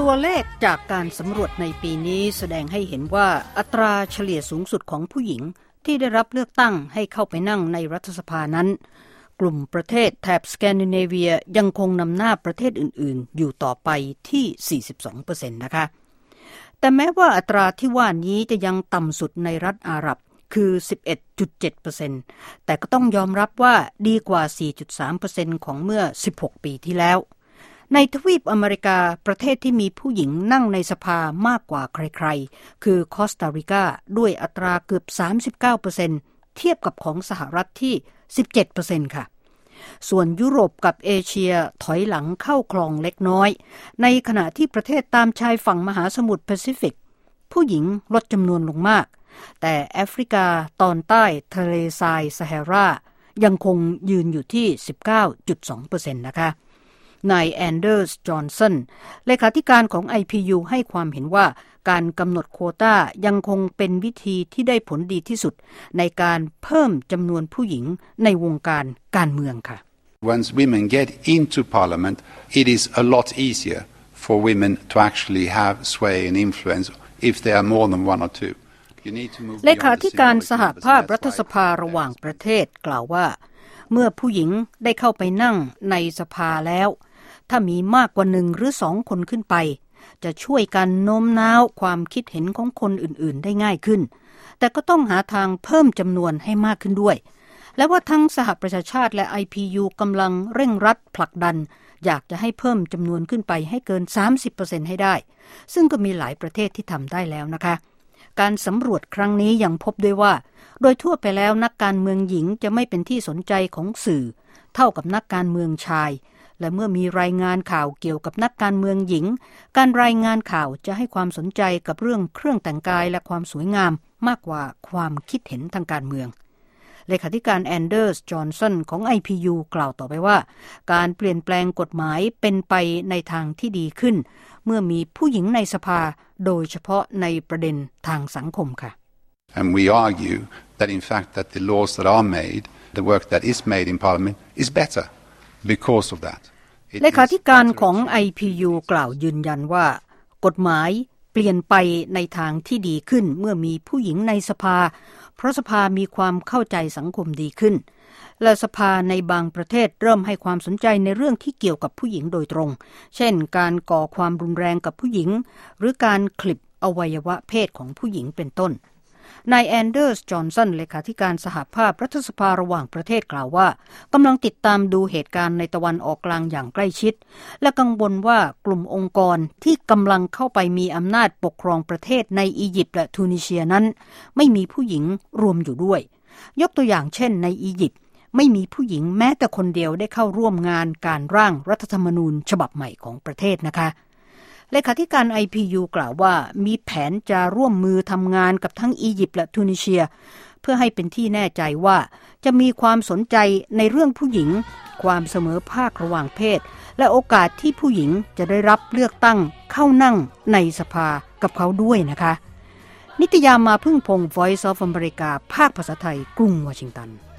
ตัวเลขจากการสำรวจในปีนี้แสดงให้เห็นว่าอัตราเฉลี่ยสูงสุดของผู้หญิงที่ได้รับเลือกตั้งให้เข้าไปนั่งในรัฐสภานั้นกลุ่มประเทศแถบสแกนดิเนเวียยังคงนำหน้าประเทศอื่นๆอยู่ต่อไปที่ 42% นะคะแต่แม้ว่าอัตราที่ว่านี้จะยังต่ำสุดในรัฐอาหรับคือ 11.7% แต่ก็ต้องยอมรับว่าดีกว่า 4.3% ของเมื่อ 16 ปีที่แล้วในทวีปอเมริกาประเทศที่มีผู้หญิงนั่งในสภามากกว่าใครๆคือคอสตาริกาด้วยอัตราเกือบ 39% เทียบกับของสหรัฐที่ 17% ค่ะส่วนยุโรปกับเอเชียถอยหลังเข้าคลองเล็กน้อยในขณะที่ประเทศตามชายฝั่งมหาสมุทรแปซิฟิกผู้หญิงลดจำนวนลงมากแต่แอฟริกาตอนใต้ทะเลทรายซาฮารายังคงยืนอยู่ที่ 19.2% นะคะนายแอนเดอร์ส จอห์นสันเลขาธิการของ IPU ให้ความเห็นว่าการกำหนดโควต้ายังคงเป็นวิธีที่ได้ผลดีที่สุดในการเพิ่มจำนวนผู้หญิงในวงการเมืองค่ะ Once women get into parliament, it is a lot easier for women to actually have sway and influence if there are more than one or two. เลขาธิการสหภาพรัฐสภาระหว่างประเทศกล่าวว่าเมื่อผู้หญิงได้เข้าไปนั่งในสภาแล้วถ้ามีมากกว่า1หรือ2คนขึ้นไปจะช่วยกันโน้มน้าวความคิดเห็นของคนอื่นๆได้ง่ายขึ้นแต่ก็ต้องหาทางเพิ่มจำนวนให้มากขึ้นด้วยและว่าทั้งสหประชาชาติและ IPU กำลังเร่งรัดผลักดันอยากจะให้เพิ่มจำนวนขึ้นไปให้เกิน 30% ให้ได้ซึ่งก็มีหลายประเทศที่ทำได้แล้วนะคะการสำรวจครั้งนี้ยังพบด้วยว่าโดยทั่วไปแล้วนักการเมืองหญิงจะไม่เป็นที่สนใจของสื่อเท่ากับนักการเมืองชายและเมื่อมีรายงานข่าวเกี่ยวกับนักการเมืองหญิงการรายงานข่าวจะให้ความสนใจกับเรื่องเครื่องแต่งกายและความสวยงามมากกว่าความคิดเห็นทางการเมืองเลขาธิการแอนเดอร์ส จอห์นสันของ IPU กล่าวต่อไปว่าการเปลี่ยนแปลงกฎหมายเป็นไปในทางที่ดีขึ้นเมื่อมีผู้หญิงในสภาโดยเฉพาะในประเด็นทางสังคมค่ะ And we argue that in fact that the laws that are made, the work that is made in Parliament is better because of that. เลขาธิการของ IPU กล่าวยืนยันว่ากฎหมายเปลี่ยนไปในทางที่ดีขึ้นเมื่อมีผู้หญิงในสภาเพราะสภามีความเข้าใจสังคมดีขึ้นและสภาในบางประเทศเริ่มให้ความสนใจในเรื่องที่เกี่ยวกับผู้หญิงโดยตรงเช่นการก่อความรุนแรงกับผู้หญิงหรือการคลิปอวัยวะเพศของผู้หญิงเป็นต้นนายแอนเดอร์ส จอห์นสันเลขาธิการสหภาพรัฐสภาระหว่างประเทศกล่าวว่ากำลังติดตามดูเหตุการณ์ในตะวันออกกลางอย่างใกล้ชิดและกังวลว่ากลุ่มองค์กรที่กำลังเข้าไปมีอำนาจปกครองประเทศในอียิปต์และทูนิเซียนั้นไม่มีผู้หญิงรวมอยู่ด้วยยกตัวอย่างเช่นในอียิปต์ไม่มีผู้หญิงแม้แต่คนเดียวได้เข้าร่วมงานการร่างรัฐธรรมนูญฉบับใหม่ของประเทศนะคะเลขาธิการ IPU กล่าวว่ามีแผนจะร่วมมือทำงานกับทั้งอียิปต์และทูนิเซียเพื่อให้เป็นที่แน่ใจว่าจะมีความสนใจในเรื่องผู้หญิงความเสมอภาคระหว่างเพศและโอกาสที่ผู้หญิงจะได้รับเลือกตั้งเข้านั่งในสภากับเขาด้วยนะคะนิตยามาพึ่งพงษ์ Voice of America ภาคภาษาไทยกรุงวอชิงตัน